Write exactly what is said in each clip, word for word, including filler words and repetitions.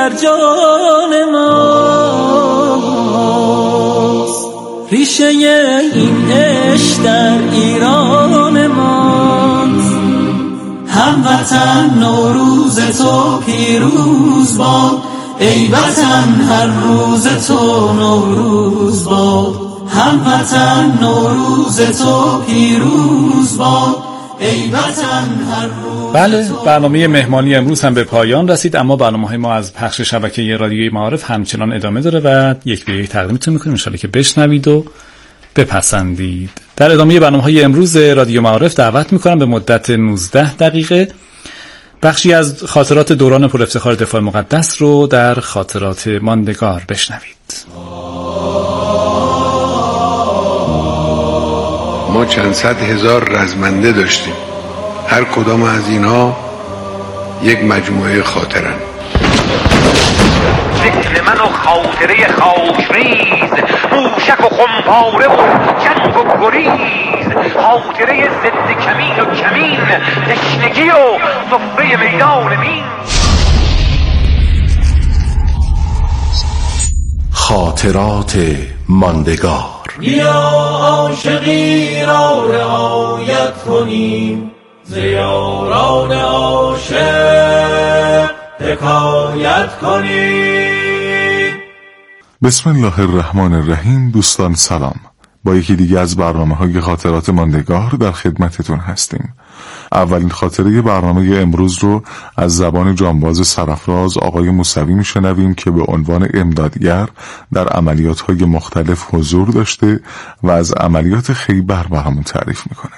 در جان ماست، ریشه این عشق در ایران ماست. هموطن نوروز تو پیروز باد، ای وطن هر روز تو نوروز باد. هموطن نوروز تو پیروز باد، ای وطن هر روز. بله، برنامه مهمانی امروز هم به پایان رسید، اما برنامه‌های ما از پخش شبکه رادیوی معارف همچنان ادامه داره و یک به یک تقدیمتون می‌کنیم، ان شاءالله که بشنوید و بپسندید. در ادامه برنامه‌های امروز رادیو معارف دعوت می‌کنم به مدت نوزده دقیقه بخشی از خاطرات دوران پر افتخار دفاع مقدس رو در خاطرات ماندگار بشنوید. ما چند صد هزار رزمنده داشتیم، هر کدام از اینها یک مجموعه خاطرن. ذکر من و خاطره خاکریز، موشک و خمپاره و جنگ و گریز، خاطره ضد کمین و کمین، تشنگی و سفره میدان مین. خاطرات ماندگار. بیا عاشقی را رعایت کنیم، ز یاران عاشق حکایت کنیم. بسم الله الرحمن الرحیم. دوستان سلام، با یکی دیگه از برنامه‌های خاطرات ماندگار در خدمتتون هستیم. اولین خاطره برنامه امروز رو از زبان جانباز سرافراز آقای موسوی میشنویم که به عنوان امدادگر در عملیات‌های مختلف حضور داشته و از عملیات خیبر برامون تعریف میکنه.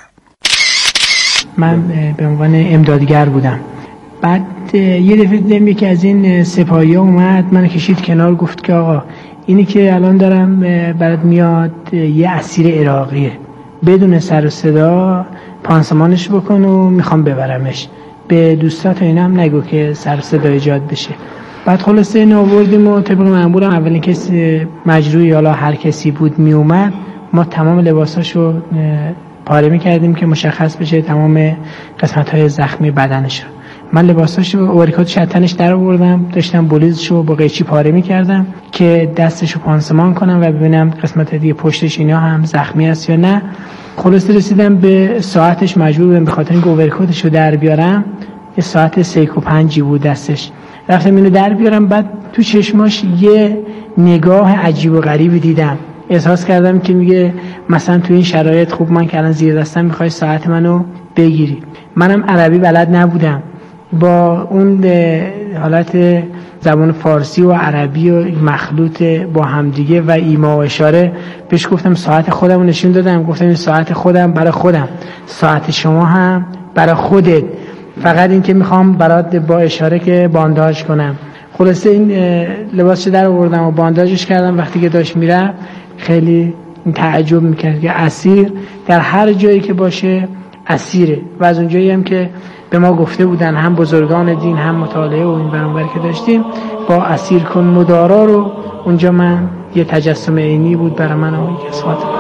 من به عنوان امدادگر بودم. بعد یه دفعه دیدم یکی از این سپاهی‌ها اومد منو کشید کنار، گفت که آقا اینی که الان دارم برات میاد یه اسیر عراقیه، بدون سر و صدا پانسمانش بکن و میخوام ببرمش، به دوستات و اینا هم نگو که سر و صدا ایجاد بشه. بعد خلاصه اینو آوردیم و طبق معمول اولین کسی مجروحی حالا هر کسی بود میومد، ما تمام لباساشو پاره میکردیم که مشخص بشه تمام قسمت‌های زخمی بدنش. من لباساشو اوریکاتش از تنش در آوردم، داشتم بولیزشو با قیچی پاره میکردم که دستشو پانسمان کنم و ببینم قسمت دیگه پشتش اینا هم زخمی است یا نه. خلاصه رسیدم به ساعتش، مجبور بودم به خاطر اینکه اوریکاتشو در بیارم، یه ساعت سیکو پنجی بود دستش، رفتم اینو در بیارم. بعد تو چشماش یه نگاه عجیب و غریبی دیدم، احساس کردم که میگه مثلا تو این شرایط خوب من که الان زیر دستم میخوای ساعت منو بگیری. منم عربی بلد نبودم، با اون حالت زبان فارسی و عربی و مخلوط با همدیگه و ایما و اشاره بهش گفتم ساعت خودم رو نشون دادم، گفتم این ساعت خودم برای خودم، ساعت شما هم برای خودت، فقط این که میخوام برات با اشاره که بانداج کنم. خلاصه این لباسش در آوردم و بانداجش کردم. وقتی که داشت میره خیلی تعجب میکرد که اسیر در هر جایی که باشه اسیره، و از اونجایی هم که به ما گفته بودن هم بزرگان دین هم مطالعه و این برانور که داشتیم با اسیر کن مدارا رو، اونجا من یه تجسم عینی بود برای من و یک از خاطر.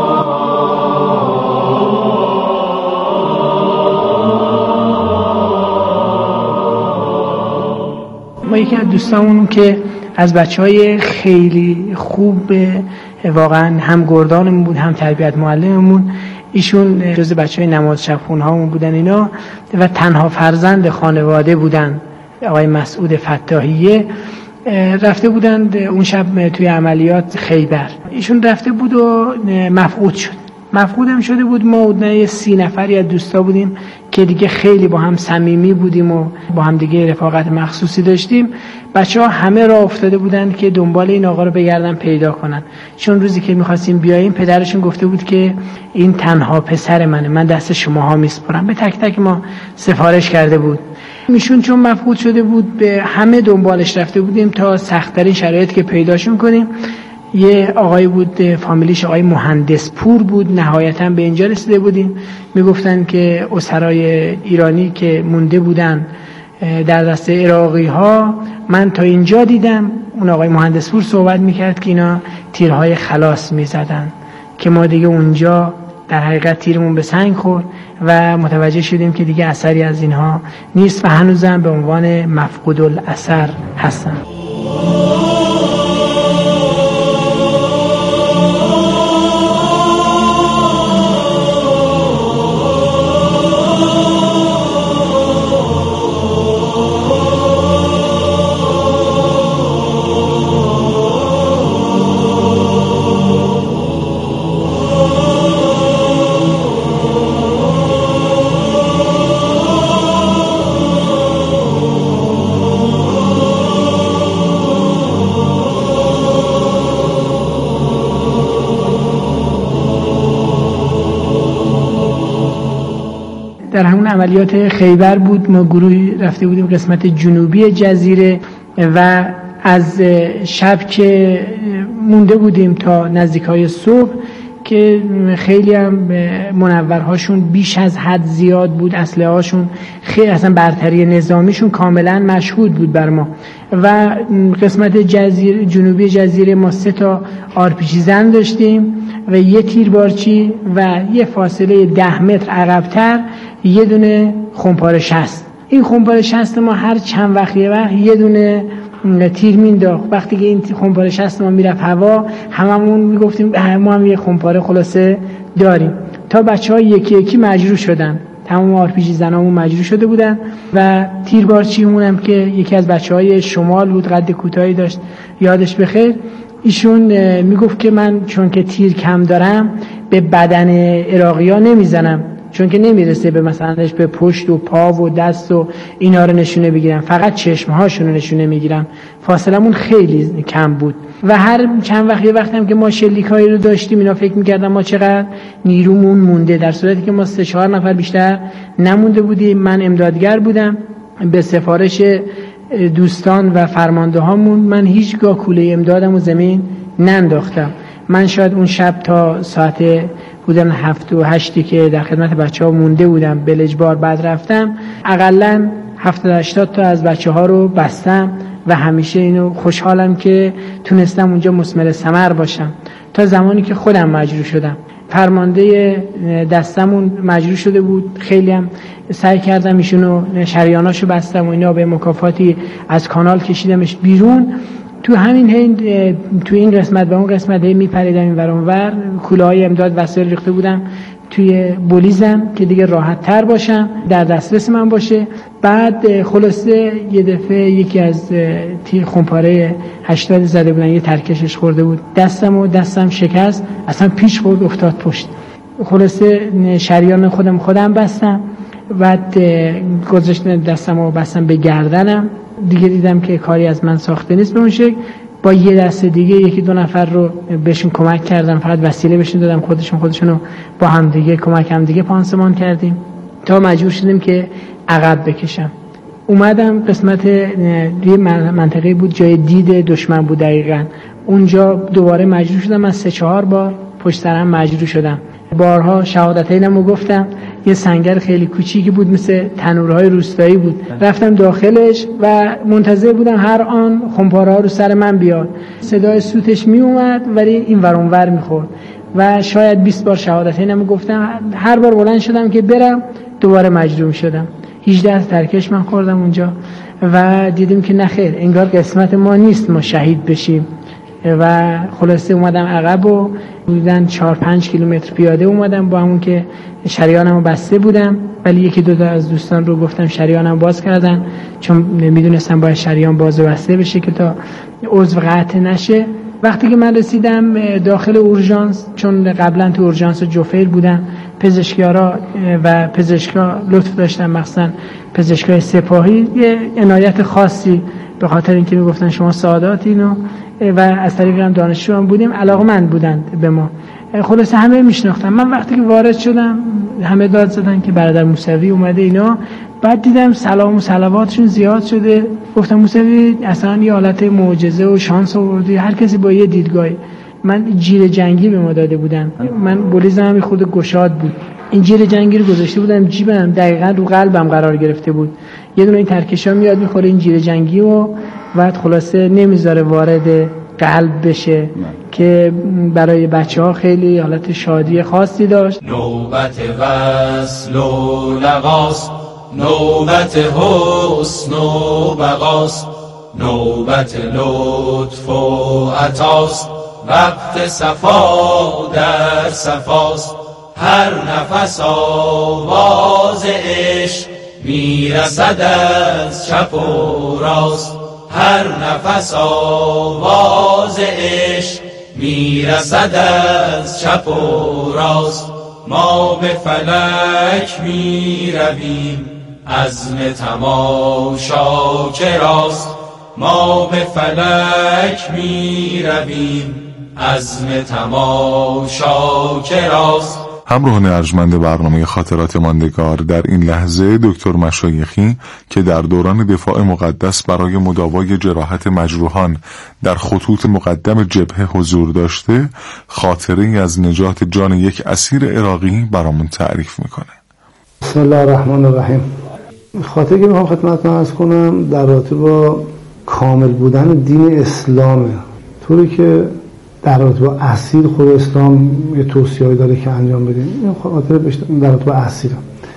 ما یکی از دوستامون که از بچهای خیلی خوب واقعا هم گردانمون بود هم تربیت معلممون، ایشون جز بچهای نماز شب خونهامون بودن اینا و تنها فرزند خانواده بودن. آقای مسعود فتاحیه رفته بودند اون شب توی عملیات خیبر، ایشون رفته بود و مفقود شد. مفقودم شده بود. ما حدود سی نفری از دوستا بودیم که دیگه خیلی با هم صمیمی بودیم و با هم دیگه رفاقت مخصوصی داشتیم. بچه‌ها همه راه افتاده بودن که دنبال این آقا رو بگردن پیدا کنن، چون روزی که می‌خواستیم بیاییم پدرشون گفته بود که این تنها پسر منه، من دست شماها میسپرم. به تک تک ما سفارش کرده بود. میشون چون مفقود شده بود به همه دنبالش رفته بودیم تا سخت‌ترین شرایط که پیداشون کنیم. یه آقای بود فامیلیش آقای مهندس پور بود، نهایتاً به اینجا رسیده بودیم. میگفتن که اسرای ایرانی که مونده بودن در دست عراقی ها من تا اینجا دیدم. اون آقای مهندس پور صحبت میکرد که اینا تیرهای خلاص میزدن که ما دیگه اونجا در حقیقت تیرمون به سنگ خورد و متوجه شدیم که دیگه اثری از اینها نیست و هنوزم به عنوان مفقود الاثر هستن. در همون عملیات خیبر بود، ما گروهی رفته بودیم قسمت جنوبی جزیره و از شب که مونده بودیم تا نزدیکای صبح که خیلی هم منورهاشون بیش از حد زیاد بود، اسلحه هاشون خیلی اصلا برتری نظامیشون کاملا مشهود بود بر ما و قسمت جزیره جنوبی جزیره ما سه تا آرپیجی زن داشتیم و یه تیربارچی و یه فاصله ده متر عقب‌تر یه دونه خمپاره شصت. این خمپاره شصت ما هر چند وقت یه وقت یه دونه تیر مینداخت. وقتی که این خمپاره شصت ما میرفت هوا هممون میگفتیم ما هم یه خمپاره خلاصه داریم. تا بچه‌ها یکی یکی مجروح شدن، تمام آرپیجی زنامون مجروح شده بودن و تیربارچیمون هم که یکی از بچه‌های شمال بود، قد کوتاهی داشت، یادش بخیر، ایشون میگفت که من چون که تیر کم دارم به بدن عراقی‌ها نمیزنم، چون که نمیرسه به مثلا به پشت و پا و دست و اینا رو نشونه بگیرم، فقط چشمهاشون رو نشونه میگیرم. فاصلمون خیلی کم بود و هر چند وقت یه وقت هم که ما شلیکایی رو داشتیم اینا فکر میکردن ما چقدر نیرومون مونده، در صورتی که ما سه چهار نفر بیشتر نمونده بودیم. من امدادگر بودم، به سفارش دوستان و فرمانده هامون من هیچگاه کوله امدادم و زمین ننداختم. من شاید اون شب تا ساعت بودن هفت و هشتی که در خدمت بچه ها مونده بودم به لجبار بعد رفتم، اقلن هفتاد هشتاد تا از بچه ها رو بستم و همیشه اینو خوشحالم که تونستم اونجا مثمر ثمر باشم تا زمانی که خودم مجروح شدم. فرمانده دستمون مجروح شده بود، خیلی هم سعی کردم ایشونو شریاناشو بستم و اینا، به مکافاتی از کانال کشیدمش بیرون. تو همین هند تو این قسمت و اون قسمت میپریدم این ور اون ور، کوله‌های امداد وسایل ریخته بودم توی بولیزم که دیگه راحت تر باشم، در دسترس من باشه. بعد خلاصه یه دفعه یکی از تیر خمپاره هشتاد زده بودن، یه ترکشش خورده بود دستم و دستم شکست، اصلا پیش خورد افتاد پشت. خلاصه شریان خودم خودم بستم، بعد گذاشتم دستم و بستم به گردنم، دیگه دیدم که کاری از من ساخته نیست به اون شکل. با یه دست دیگه یکی دو نفر رو بهشون کمک کردم، فقط وسیله بهشون دادم، خودشون خودشونو با هم دیگه کمک هم دیگه پانسمان کردیم تا مجبور شدیم که عقب بکشم. اومدم قسمت یه منطقه بود جای دید دشمن بود دقیقاً، اونجا دوباره مجبور شدم، از سه چهار بار پشت سرم مجبور شدم. بارها شهادتینمو گفتم. یه سنگر خیلی کوچیکی بود مثل تنورهای روستایی بود، رفتم داخلش و منتظر بودم هر آن خمپاره ها رو سر من بیاد. صدای سوتش می اومد ولی این ور اون ور میخورد و شاید بیست بار شهادتینمو گفتم. هر بار بلند شدم که برم دوباره مجروح شدم. هجده از ترکش من خوردم اونجا و دیدیم که نخیر، انگار قسمت ما نیست ما شهید بشیم و خلاصه اومدم عقب و بودن چهار پنج کیلومتر پیاده اومدم، با همون که شریانمو بسته بودم ولی یکی دو تا از دوستان رو گفتم شریانم باز کردن، چون میدونستم باید شریان باز و بسته بشه که تا عضو قطع نشه. وقتی که من رسیدم داخل اورژانس، چون قبلا تو اورژانس جوفیل بودم، پزشکیارا و پزشکا لطف داشتن، مخصوصا پزشکای سپاهی یه عنایت خاصی به خاطر اینکه میگفتن شما سعاداتینو و از طریق هم دانشجو هم بودیم، علاقه‌مند بودند به ما. خلاصه همه میشناختن. من وقتی که وارد شدم همه داد زدن که برادر موسوی اومده اینا. بعد دیدم سلام و صلواتشون زیاد شده. گفتم موسوی اصلا یه حالت معجزه و شانس آوردی، هر کسی با یه دیدگاهی. من جیر جنگی به ما داده بودن، من بولیزم هم خود گشاد بود، این جیر جنگی رو گذاشته بودم جیبم، دقیقاً رو قلبم قرار گرفته بود. یه دونه این ترکشا میاد میخوره این جیر جنگی و بعد خلاصه نمیذاره وارد قلب بشه نه. که برای بچه ها خیلی حالت شادی خاصی داشت. نوبت وصل و لقاست، نوبت حسن و بقاست، نوبت لطف و عطاست، وقت صفا در صفاست. هر نفس آواز عشق میرسد از چپ و راست، هر نفس آواز عشق میرسد از چپ و راست. ما به فلک میرویم، عزم تماشا که راست. ما به فلک میرویم، عزم تماشا که راست. همراهان ارجمند برنامه خاطرات ماندگار، در این لحظه دکتر مشایخی که در دوران دفاع مقدس برای مداوای جراحت مجروحان در خطوط مقدم جبهه حضور داشته، خاطره‌ای از نجات جان یک اسیر عراقی برامون تعریف میکنه. بسم الله الرحمن الرحیم. خاطری که میخوام خدمتتون عرض کنم در رابطه با کامل بودن دین اسلامه، طوری که در رابطه با اسیر خود اسلام یه توصیه‌ای داره که انجام بدیم. این خاطر در رابطه با اسیر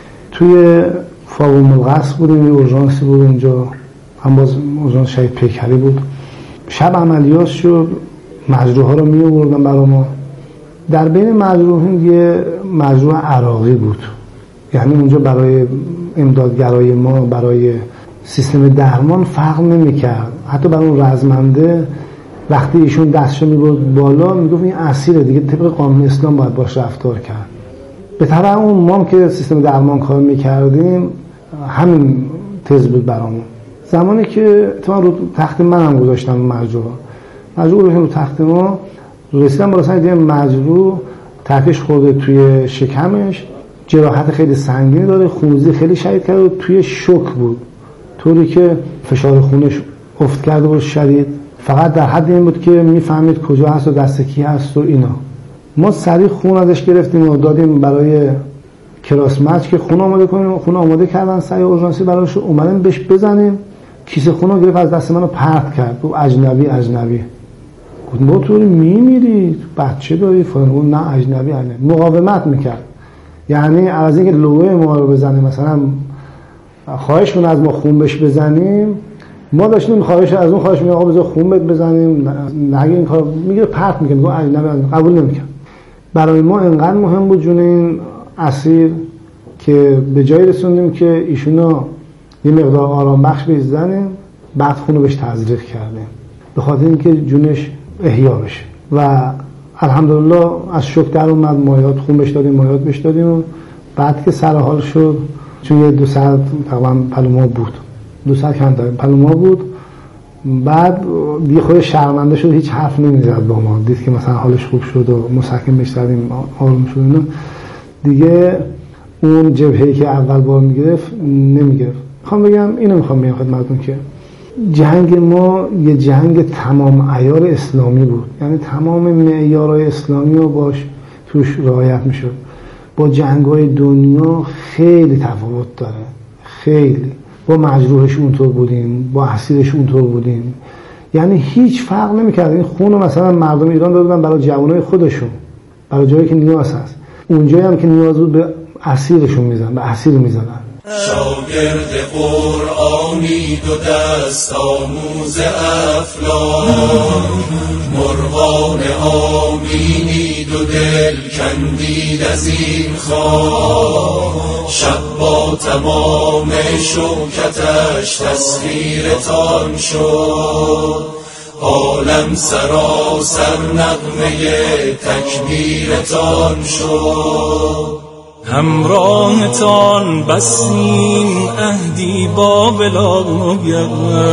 توی فاوم القصر بودیم، یه اورژانسی بود اونجا، هم باز اورژانس شهید پیکری بود. شب عملیات شد، مجروحا رو می آوردن برای ما. در بین مجروحین یه مجروح عراقی بود، یعنی اونجا برای امدادگرای ما، برای سیستم درمان فرق نمی‌کرد. حتی برای اون رزمنده وقتی ایشون دستشو می‌برد بالا میگفت این اسیره دیگه، طبق قانون اسلام باید باش رفتار کرد. به طبع اون ما که سیستم درمان کار می‌کردیم همین تز بود برامون. زمانی که تو رو تخت منم گذاشتم مجروح مجروح رو تخت ما رسیدم بالا سر دیگه مجروح تکش خورده توی شکمش، جراحت خیلی سنگینی داره، خونریزی خیلی شدید کرده و توی شوک بود، طوری که فشار خونش افت کرده بود شدید. فقط در حد این بود که میفهمید کجا هست و دست کی هست و اینا. ما سریع خون ازش گرفتیم و دادیم برای کراس مچ که خون آماده کنیم. خون آماده کردن سریع اورژانسی براش، اومدیم بهش بزنیم. کیسه خون رو گرفت از دست منو پرت کرد، گفت اجنبی اجنبی. گفتم با تو میمیری، بچه داری فلان. گفت نه اجنبی اجنبی. مقاومت میکرد، یعنی از اینکه لوگوی ما رو بزنیم، مثلا خواهش کنه از ما خون بهش بزنیم، ما داشتیم خواهش از اون خواهش میگه آقا بذار خون بهت بزنیم، نگه این کار میگه پرت میکنه، میگه اجنبی، قبول نمیکنه. برای ما انقدر مهم بود جون این اسیر که به جای رسوندیم که ایشونو یه مقدار آرام بخش بزنیم، بعد خون رو بهش تزریق کردیم به خاطر اینکه جونش احیا بشه. و الحمدلله از شوک در اومد، مایات خون بهش دادیم، مایات بهش دادیم و بعد که سر حال شد، چون یه دو ساعت تقریبا پلوما بود، دو ساعت کم داریم پلوما بود، بعد دیگه خود شرمنده شد، هیچ حرف نمیزد با ما. دید که مثلا حالش خوب شد و مسکن بهش دادیم، آروم شد اینا، دیگه اون جبهه‌ای که اول بار میگرفت نمیگرفت. میخوام بگم اینو میخوام بگم خدمتتون که جنگ ما یه جنگ تمام عیار اسلامی بود، یعنی تمام معیارهای اسلامی رو باش توش رعایت میشد. با جنگ‌های دنیا خیلی تفاوت داره، خیلی. با مجروحش اونطور بودیم، با اسیرش اونطور بودیم، یعنی هیچ فرق نمی‌کرد. این خون رو مثلا مردم ایران دادن برای جوانای خودشون، برای جایی که نیاز هست. اونجایی هم که نیاز بود به اسیرشون میزنن، به اسیر میزنن. شاگرد قرآنی دو دست آموز افلاک، مرغان آمینی دو دل کندید از این خاک. شب با تمام شوکتش تسخیرتان شد، عالم سراسر نغمه تکبیرتان شد. همراهتان بسیم عهدی با ولایت،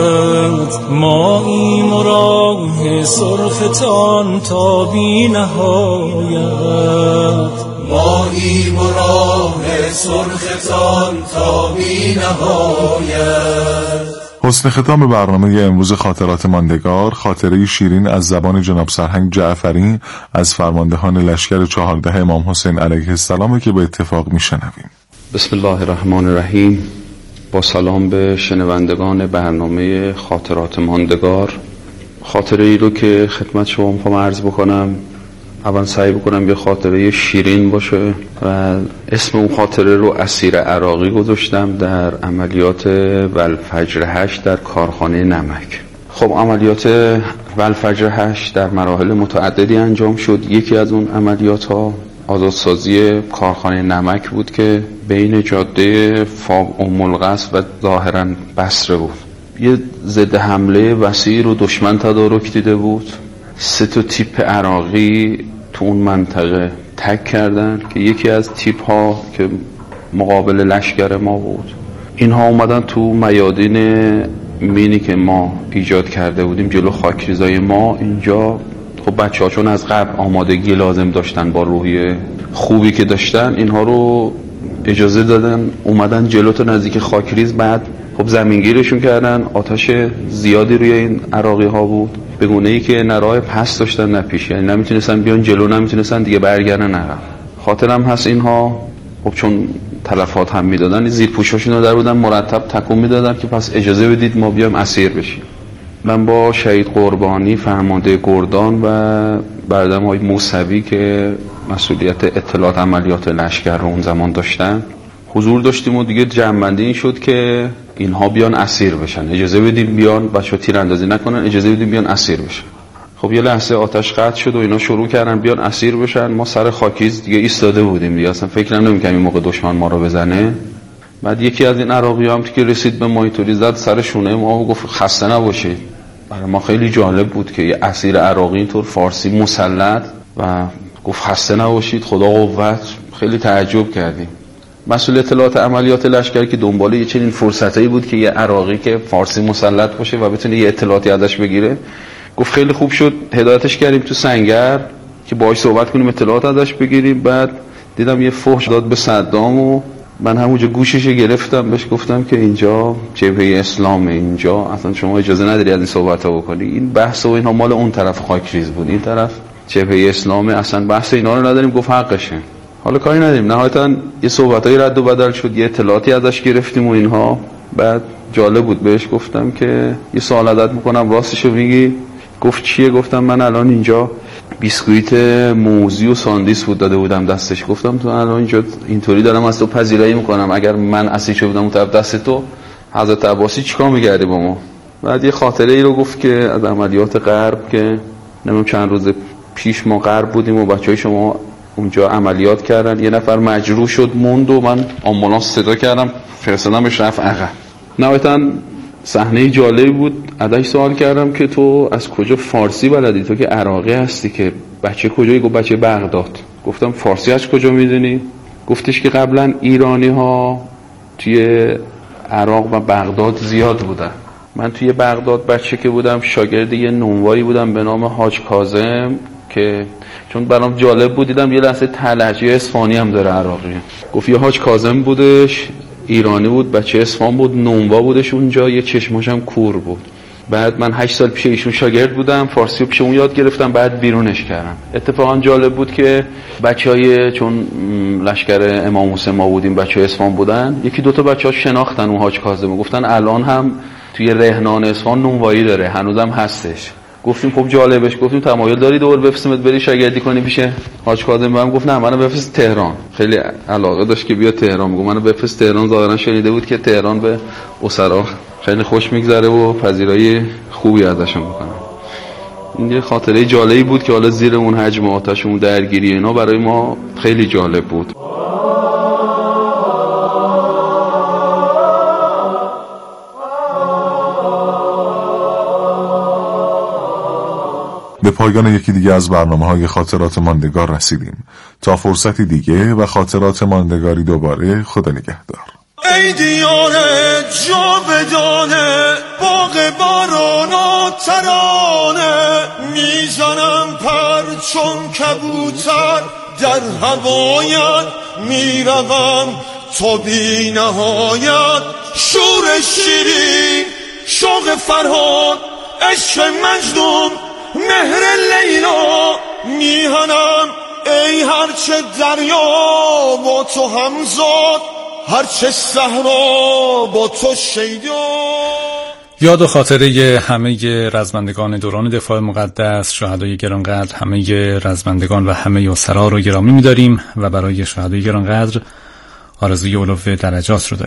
ماییم و راه سرختان تا بی نهایت. ماییم و راه سرختان تا بی نهایت. حسن ختام برنامه امروز خاطرات ماندگار، خاطره شیرین از زبان جناب سرهنگ جعفری از فرماندهان لشکر چهارده امام حسین علیه السلام که به اتفاق میشنویم. بسم الله الرحمن الرحیم. با سلام به شنوندگان برنامه خاطرات ماندگار. خاطره ای رو که خدمت شما میخوام عرض بکنم، اول سعی بکنم یه خاطره شیرین باشه و اسم اون خاطره رو اسیر عراقی گذاشتم در عملیات والفجر هشت در کارخانه نمک. خب عملیات والفجر هشت در مراحل متعددی انجام شد. یکی از اون عملیات ها آزادسازی کارخانه نمک بود که بین جاده فاب ام القصر و ظاهرا بصره بود. یه ضد حمله وسیعی رو دشمن تدارک دیده بود. سه تا تیپ عراقی تو اون منطقه تک کردن که یکی از تیپ ها که مقابل لشکر ما بود، اینها اومدن تو میادین مینی که ما ایجاد کرده بودیم جلو خاکریزای ما. اینجا خب بچه ها چون از قبل آمادگی لازم داشتن با روحیه خوبی که داشتن، اینها رو اجازه دادن اومدن جلو تا نزدیک خاکریز. بعد خب زمینگیرشون کردن، آتش زیادی روی این عراقی ها بود به گونه ای که نه راه پس داشتن نه پیش، یعنی نمیتونستن بیان جلو، نمیتونستن دیگه برگردن عقب. خاطرم هست اینها خب چون تلفات هم میدادن زیر پوشاشون رو در بودن مرتب تکون میدادن که پس اجازه بدید ما بیام اسیر بشیم. من با شهید قربانی فرمانده گردان و برادرم های موسوی که مسئولیت اطلاعات عملیات لشکر رو اون زمان داشتن حضور داشتیم و دیگه جمع‌بندی این شد که اینها بیان اسیر بشن، اجازه بدیم بیان، بچه‌ها تیراندازی نکنن، اجازه بدیم بیان اسیر بشن. خب یه لحظه آتش قطع شد و اینا شروع کردن بیان اسیر بشن. ما سر خاکیز دیگه ایستاده بودیم دیگه، اصلا فکرم نمی‌کردیم این موقع دشمن ما رو بزنه. بعد یکی از این عراقی‌ها هم که رسید به ما اینطوری زد سر شونه ما و گفت خسته نباشید. برای ما خیلی جالب بود که یه اسیر عراقی اینطور فارسی مسلط و گفت خسته نباشید خدا قوت. خیلی تعجب کردیم. مسئول اطلاعات عملیات لشکر که دنبال یه چنین فرصتایی بود که یه عراقی که فارسی مسلط باشه و بتونه یه اطلاعاتی ازش بگیره، گفت خیلی خوب شد هدایتش کردیم تو سنگر که باهاش صحبت کنیم اطلاعات ازش بگیریم. بعد دیدم یه فحش داد به صدام و من همونجا گوشش گرفتم بهش گفتم که اینجا جبهه اسلامه، اینجا اصلا شما اجازه نداری از این صحبت‌ها بکنی. این بحث و اینها مال اون طرف خاکریز بود، این طرف جبهه اسلامه، اصلا بحث اینا رو نداریم. گفت حقشه. حالا کاری نداریم. نهایتاً یه صحبتایی رد و بدل شد، یه اطلاعاتی ازش گرفتیم و اینها. بعد جالب بود بهش گفتم که یه سوال ازت میکنم راستشو میگی؟ گفت چیه؟ گفتم من الان اینجا بیسکویت موزی و ساندیس بود داده بودم دستش. گفتم تو الان اینجا اینطوری دارم از تو پذیرایی میکنم، اگر من اسیر شده بودم اون طرف دست تو، حضرت عباسی چیکار می‌کردی با ما؟ بعد یه خاطره ای رو گفت که از عملیات غرب که نمیدونم چند روز پیش ما غرب بودیم و بچهای شما اونجا عملیات کردن، یه نفر مجروح شد موند و من آمبولانس صدا کردم فرستادمش رفت عقب. نهایتاً صحنه جالبی بود. ازش سوال کردم که تو از کجا فارسی بلدی؟ تو که عراقی هستی که بچه کجایی؟ گفت بچه بغداد. گفتم فارسی از کجا میدونی؟ گفتش که قبلا ایرانی ها توی عراق و بغداد زیاد بودن. من توی بغداد بچه که بودم شاگرد یه نونوایی بودم به نام حاج کاظم که چون برام جالب بود دیدم یه لحظه لهجه اصفهانی هم داره عراقی. گفت یه حاج کاظم بودش، ایرانی بود، بچه اصفهان بود، نونوا بودش اونجا، یه چشماش هم کور بود. بعد من هشت سال پیش ایشون شاگرد بودم، فارسی رو پیش اون یاد گرفتم، بعد بیرونش کردم. اتفاقا جالب بود که بچهای چون لشکر امام حسین ما بودیم، بچهای اصفهان بودن، یکی دو تا بچه‌ها شناختن اون حاج کاظم، گفتن الان هم توی رهنان اصفهان نونوایی داره، هنوزم هستش. گفتیم خب جالبش، گفتیم تمایل داری دور بفرستمت بری شاگردی کنی پیش حاج کاظم؟ بهم گفت نه منو بفرست تهران. خیلی علاقه داشت که بیاد تهران. میگم منو بفرست تهران، ظاهرا شنیده بود که تهران به اسرا خیلی خوش میگذره و پذیرایی خوبی ازشون میکنن. این یه خاطره جالبی بود که حالا زیر اون حجم آتش اون درگیری اینا برای ما خیلی جالب بود. به پایان یکی دیگه از برنامه‌های خاطرات ماندگار رسیدیم. تا فرصتی دیگه و خاطرات ماندگاری دوباره، خدا نگهدار. ای دیانه جاودانه، باغ باران و ترانه، میزنم پر چون کبوتر در هوایت، میروم تا بی نهایت. شور شیرین، شوق فرهاد، عشق مجنون، مهر لیلا، میهنم ای هرچه دریا با تو همزاد، هرچه صحرا با تو شیدا. یاد و خاطره همه رزمندگان دوران دفاع مقدس، شهدای گرانقدر، همه رزمندگان و همه اسرا رو گرامی می‌داریم و برای شهدای گرانقدر آرزوی علو درجات رو داریم.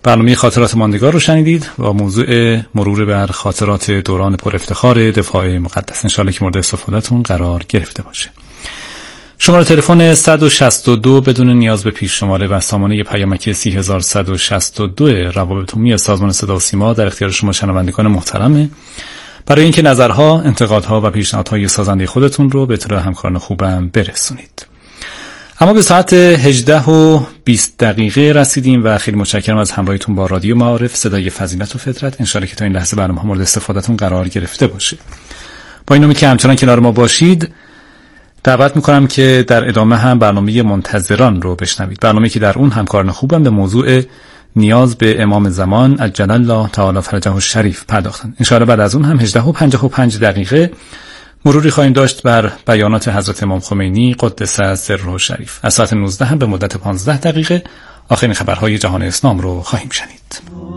برنامه خاطرات ماندگار رو شنیدید و موضوع مرور بر خاطرات دوران پر افتخار دفاع مقدس. انشالله که مورد استفادهتون قرار گرفته باشه. شماره تلفن صد و شصت و دو بدون نیاز به پیش شماره و سامانه پیامکی سه هزار و صد و شصت و دو روابط عمومی سازمان صدا و سیما در اختیار شما شنوندگان محترمه. برای اینکه نظرها، انتقادها و پیشنهادهای سازنده خودتون رو به اطلاع همکاران خوبم برسونید. اما به ساعت هجده و بیست دقیقه رسیدیم و خیلی متشکرم از همراهیتون با رادیو معارف، صدای فضیلت و فطرت. انشالله که تا این لحظه برنامه مورد استفادهتون قرار گرفته باشه. با این امید که همچنان کنار ما باشید، دعوت میکنم که در ادامه هم برنامه منتظران رو بشنوید. برنامه که در اون همکاران خوبم به موضوع نیاز به امام زمان عجل الله تعالی فرجه الشریف پرداختن. انشالله بعد از اون هم هجده و پنجاه و پنج دقیقه مروری خواهیم داشت بر بیانات حضرت امام خمینی قدس سره الشریف. از ساعت نوزده هم به مدت پانزده دقیقه آخرین خبرهای جهان اسلام رو خواهیم شنید.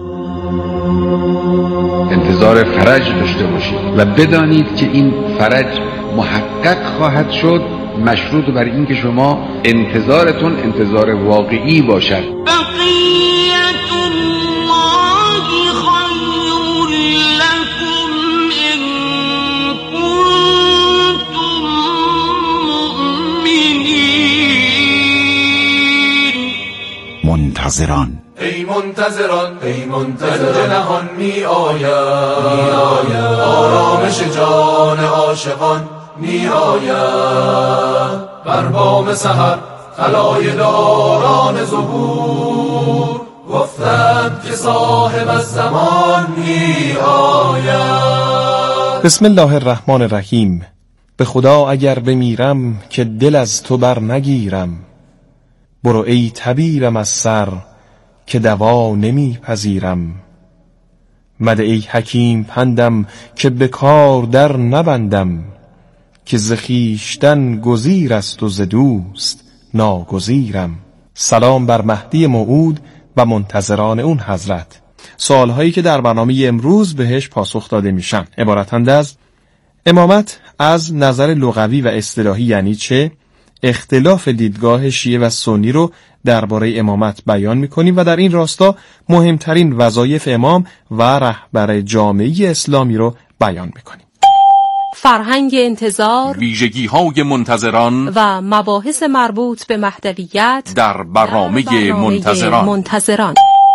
انتظار فرج داشته باشید و بدانید که این فرج محقق خواهد شد، مشروط بر این که شما انتظارتون انتظار واقعی باشد. منتظران ای منتظران ای منتظران جهان می آید آرامش جان عاشقان می آید بر بام سحر خلای داران ظهور گفتند که صاحب الزمان می آید. بسم الله الرحمن الرحیم. به خدا اگر بمیرم که دل از تو بر نگیرم، برو ای طبیبم از سر که دوا نمی پذیرم. مده ای حکیم پندم که به کار در نبندم، که ز خویشتن گزیر است و ز دوست ناگزیرم. سلام بر مهدی موعود و منتظران اون حضرت. سوالهایی که در برنامه امروز بهش پاسخ داده میشن عبارتند از: امامت از نظر لغوی و اصطلاحی یعنی چه؟ اختلاف دیدگاه شیعه و سنی رو درباره امامت بیان می‌کنیم و در این راستا مهمترین وظایف امام و رهبر جامعه اسلامی رو بیان می‌کنیم. فرهنگ انتظار، ویژگی‌های منتظران و مباحث مربوط به مهدویت در برنامه, در برنامه منتظران. منتظران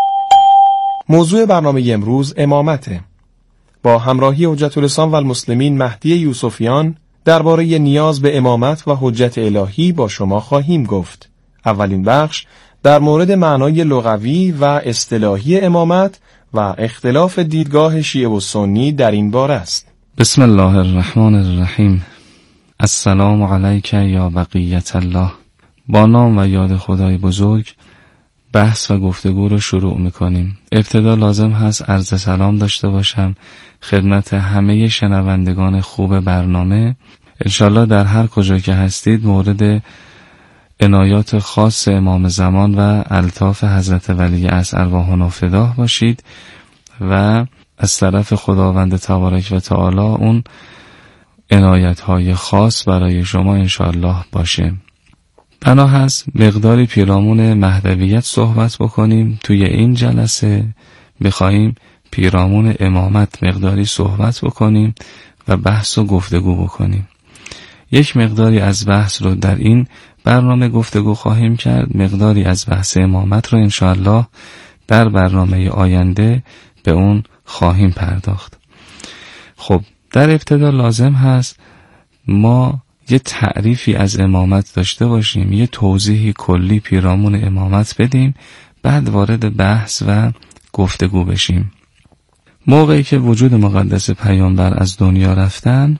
موضوع برنامه امروز امامته. با همراهی حجت الاسلام و المسلمین مهدی یوسفیان درباره نیاز به امامت و حجت الهی با شما خواهیم گفت. اولین بخش در مورد معنای لغوی و اصطلاحی امامت و اختلاف دیدگاه شیعه و سنی در این باره است. بسم الله الرحمن الرحیم. السلام علیک یا بقیت الله. با نام و یاد خدای بزرگ بحث و گفتگو رو شروع میکنیم. ابتدا لازم هست عرض سلام داشته باشم خدمت همه شنوندگان خوب برنامه. انشالله در هر کجا که هستید مورد عنایات خاص امام زمان و الطاف حضرت ولی عصر ارواحنا فداه باشید و از طرف خداوند تبارک و تعالی اون عنایت‌های خاص برای شما انشالله باشه. بنا هست مقداری پیرامون مهدویت صحبت بکنیم. توی این جلسه بخوایم پیرامون امامت مقداری صحبت بکنیم و بحث و گفتگو بکنیم. یک مقداری از بحث رو در این برنامه گفتگو خواهیم کرد، مقداری از بحث امامت رو انشاءالله در برنامه آینده به اون خواهیم پرداخت. خب در ابتدا لازم هست ما یه تعریفی از امامت داشته باشیم، یه توضیحی کلی پیرامون امامت بدیم، بعد وارد بحث و گفتگو بشیم. موقعی که وجود مقدس پیامبر از دنیا رفتن،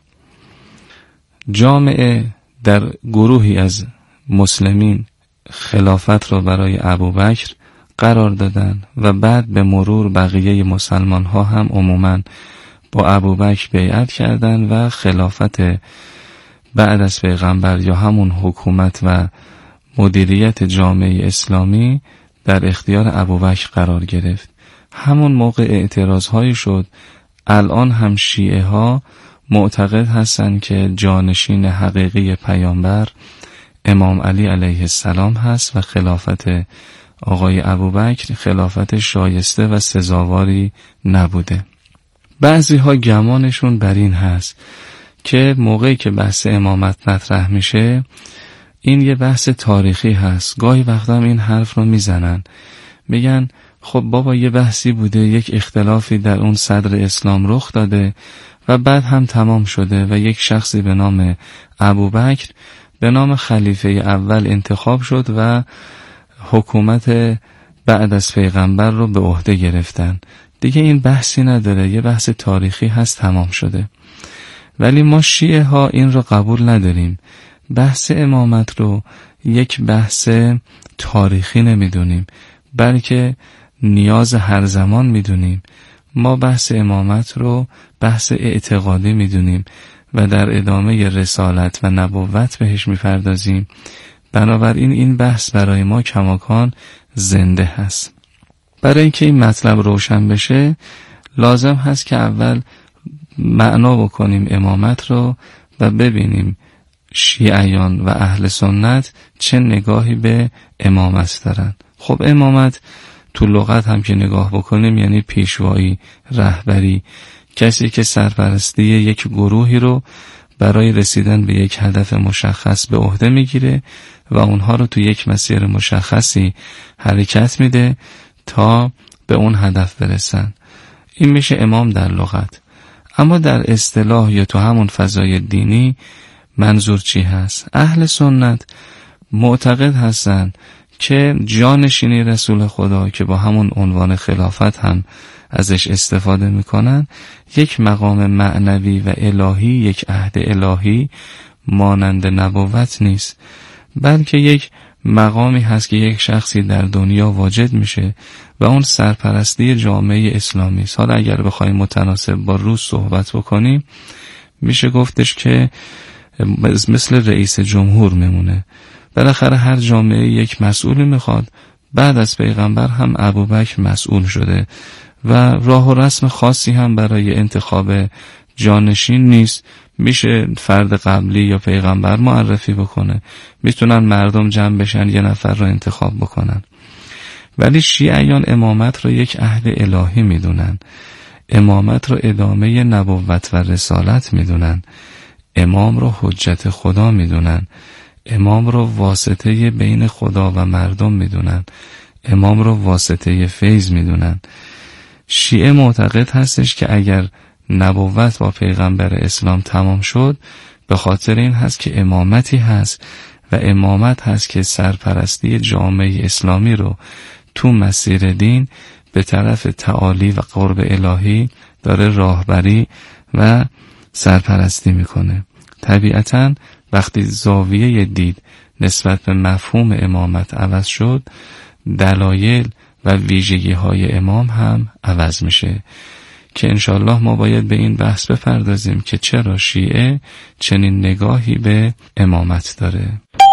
جامعه در گروهی از مسلمین خلافت را برای ابوبکر قرار دادن و بعد به مرور بقیه مسلمان ها هم عموماً با ابوبکر بیعت کردن و خلافت بعد از پیغمبر یا همون حکومت و مدیریت جامعه اسلامی در اختیار ابوبکر قرار گرفت. همون موقع اعتراض هایی شد. الان هم شیعه ها معتقد هستند که جانشین حقیقی پیامبر امام علی علیه السلام هست و خلافت آقای ابوبکر خلافت شایسته و سزاواری نبوده. بعضی ها گمانشون بر این هست که موقعی که بحث امامت مطرح میشه این یه بحث تاریخی هست. گاهی وقتا هم این حرف رو میزنن، میگن خب بابا یه بحثی بوده، یک اختلافی در اون صدر اسلام رخ داده و بعد هم تمام شده و یک شخصی به نام ابوبکر به نام خلیفه اول انتخاب شد و حکومت بعد از پیغمبر رو به عهده گرفتن. دیگه این بحثی نداره، یه بحث تاریخی هست، تمام شده. ولی ما شیعه ها این رو قبول نداریم. بحث امامت رو یک بحث تاریخی نمیدونیم، بلکه نیاز هر زمان میدونیم. ما بحث امامت رو بحث اعتقادی میدونیم و در ادامه رسالت و نبوت بهش میپردازیم. بنابراین این بحث برای ما کماکان زنده هست. برای اینکه این مطلب روشن بشه لازم هست که اول معنا بکنیم امامت رو و ببینیم شیعیان و اهل سنت چه نگاهی به امامت دارن. خب امامت تو لغت هم که نگاه بکنیم یعنی پیشوایی، رهبری، کسی که سرپرستی یک گروهی رو برای رسیدن به یک هدف مشخص به عهده میگیره و اونها رو تو یک مسیر مشخصی حرکت میده تا به اون هدف برسن. این میشه امام در لغت. اما در اصطلاح یا تو همون فضای دینی منظور چی هست؟ اهل سنت معتقد هستن که جانشینی رسول خدا که با همون عنوان خلافت هم ازش استفاده میکنن یک مقام معنوی و الهی، یک عهد الهی مانند نبوت نیست، بلکه یک مقامی هست که یک شخصی در دنیا واجد میشه و اون سرپرستی جامعه اسلامی است. حالا اگر بخوایم متناسب با روز صحبت بکنیم میشه گفتش که مثل رئیس جمهور میمونه. بالاخره هر جامعه یک مسئولی میخواد. بعد از پیغمبر هم ابوبکر مسئول شده و راه و رسم خاصی هم برای انتخاب جانشین نیست. میشه فرد قبلی یا پیغمبر معرفی بکنه، میتونن مردم جمع بشن یه نفر رو انتخاب بکنن. ولی شیعیان امامت رو یک عهد الهی میدونن، امامت رو ادامه نبوت و رسالت میدونن، امام رو حجت خدا میدونن، امام رو واسطه بین خدا و مردم میدونن، امام رو واسطه فیض میدونن. شیعه معتقد هستش که اگر نبوت با پیغمبر اسلام تمام شد به خاطر این هست که امامتی هست و امامت هست که سرپرستی جامعه اسلامی رو تو مسیر دین به طرف تعالی و قرب الهی داره راهبری و سرپرستی میکنه. طبیعتاً وقتی زاویه دید نسبت به مفهوم امامت عوض شد، دلایل و ویژگی های امام هم عوض میشه که انشالله ما باید به این بحث بپردازیم که چرا شیعه چنین نگاهی به امامت داره.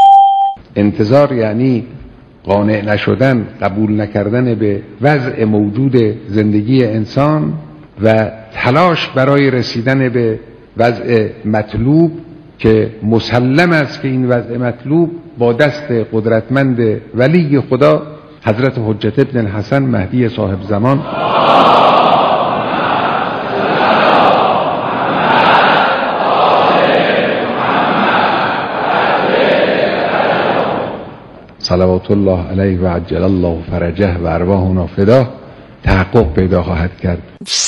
انتظار یعنی قانع نشدن، قبول نکردن به وضع موجود زندگی انسان و تلاش برای رسیدن به وضع مطلوب که مسلم است که این وضع مطلوب با دست قدرتمند ولی خدا حضرت حجت ابن الحسن مهدی صاحب زمان صلوات الله علیه و عجل الله فرجه و ارواحنا فداه تحقق پیدا خواهد کرد.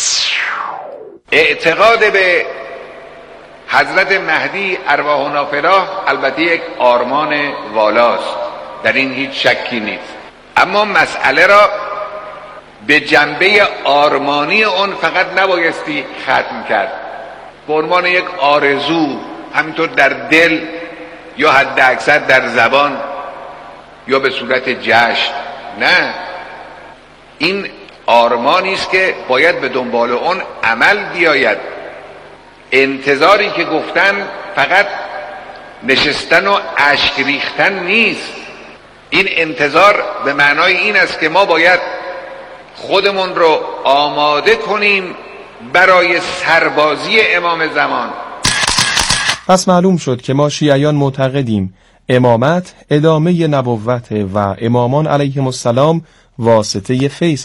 اعتقاد به حضرت مهدی ارواحنا فداه البته یک آرمان والاست، در این هیچ شکی نیست، اما مسئله را به جنبه آرمانی اون فقط نبایستی ختم کرد به عنوان یک آرزو همینطور در دل یا حد اکثر در زبان یا به صورت جشن. نه، این آرمانی است که باید به دنبال اون عمل بیاید. انتظاری که گفتن فقط نشستن و اشک ریختن نیست. این انتظار به معنای این است که ما باید خودمون رو آماده کنیم برای سربازی امام زمان. پس معلوم شد که ما شیعیان معتقدیم امامت ادامه نبوت و امامان علیهم السلام واسطه فیض